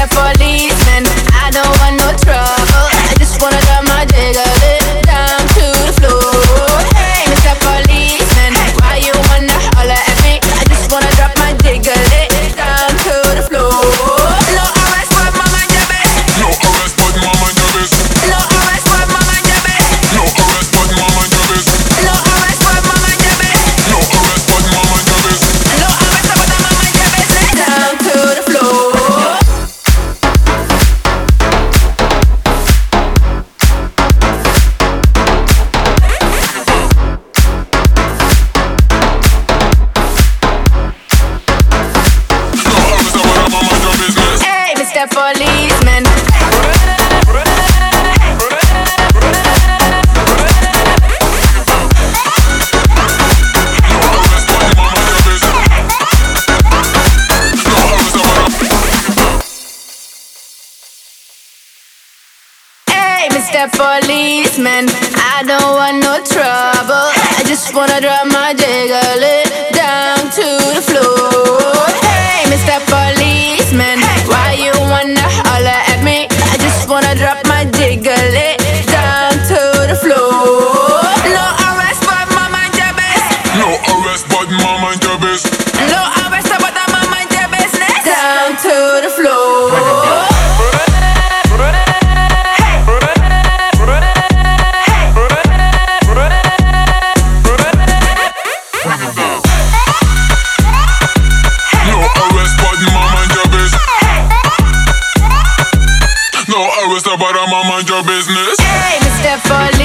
Mr. Policeman, I don't want no trouble. I just wanna drop my jiggle it down to the floor. Hey, Mr. Policeman, why you wanna holler at me? I just wanna drop my jiggle it down to the floor. No arrest, but my mind your best. No arrest, but my mind your best. No arrest, but my mind your best. No arrest, but my mind your best. No arrest, but my mind your best. No arrest, but my mind your best. No arrest, but my mind your business. Down to the floor. No arrest, but my mind your business. Hey, Mr. Policeman. Hey, Mr. Policeman, I don't want no trouble. I just wanna drop my jiggle it down to the floor. Hey, Mr. Policeman, why you wanna holler at me? I just wanna drop my jiggle it down to the floor. No arrest, but my mind your best. No arrest, but my mind your best. No arrest, but my mind your business. Down to the floor. No arrest, but my mind your best. No arrest, but my mind your business. Hey, Mr. Policeman.